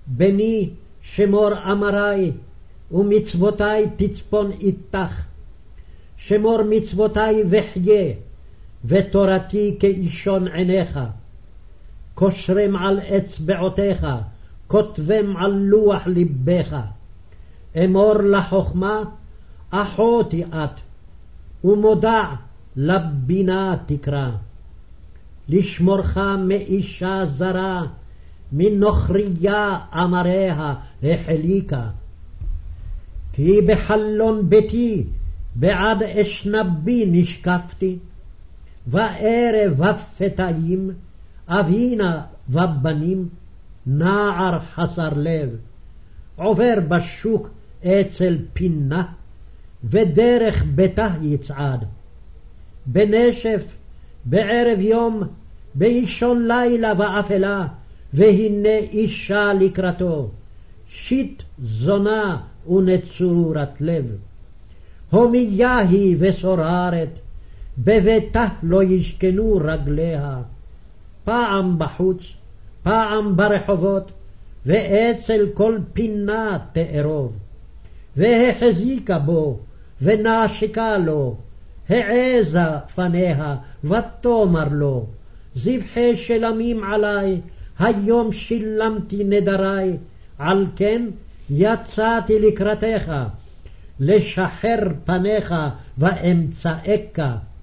בני שמור אמרי, ומצוותי תצפון איתך. שמור מצוותי וחיה, ותורתי כאישון עיניך. קושרם על אצבעותיך, כותבם על לוח לבך. אמור לחוכמה, אחותי את, ומודע לבינה תקרא. לשמורך מאישה זרה, מנוכריה אמריה החליקה. כי בחלון ביתי בעד אשנבי נשקפתי, וערב ופתאים אבינה ובנים, נער חסר לב, עובר בשוק אצל פינה, ודרך ביתה יצעד. בנשף, בערב יום, באישון לילה ואפלה, והנה אישה לקראתו, שיט זונה ונצורת לב. הומיה היא וסוררת, בביתה לא ישכנו רגליה, פעם בחוץ, פעם ברחובות, ואצל כל פינה תארוב. והחזיקה בו, ונשקה לו, העזה פניה, ותאמר לו, זבחי שלמים עלי, היום שילמתי נדרי, על כן יצאתי לקראתך, לשחר פניך ואמצאך.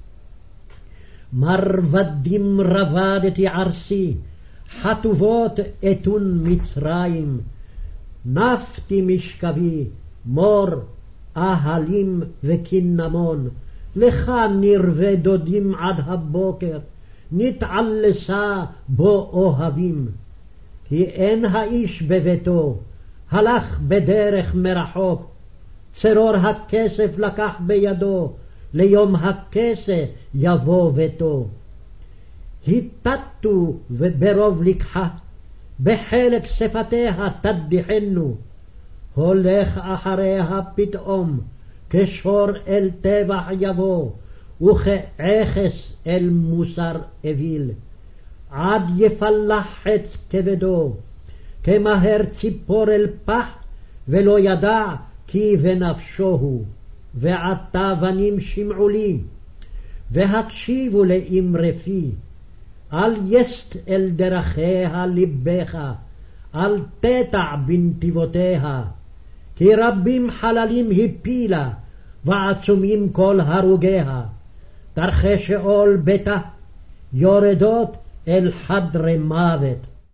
מרבדים רבדתי ערסי, חטובות אתון מצרים, נפתי משכבי, מור, אהלים וקינמון, לך נרווה דודים עד הבוקר, נתעלסה בו אוהבים. כי אין האיש בביתו, הלך בדרך מרחוק, צרור הכסף לקח בידו, ליום הכסה יבוא ביתו. התתו ברוב לקחה, בחלק שפתיה תדיחנו, הולך אחריה פתאום, כשור אל טבח יבוא, וכעכס אל מוסר אוויל. עד יפלח חץ כבדו, כמהר ציפור אל פח, ולא ידע כי בנפשו הוא. ועתה בנים שמעו לי, והקשיבו לאמרי פי. אל יסט אל דרכיה לבך, אל תטע בנתיבותיה. כי רבים חללים הפילה, ועצומים כל הרוגיה. דרכי שאול ביתה, יורדות אל חדרי מוות.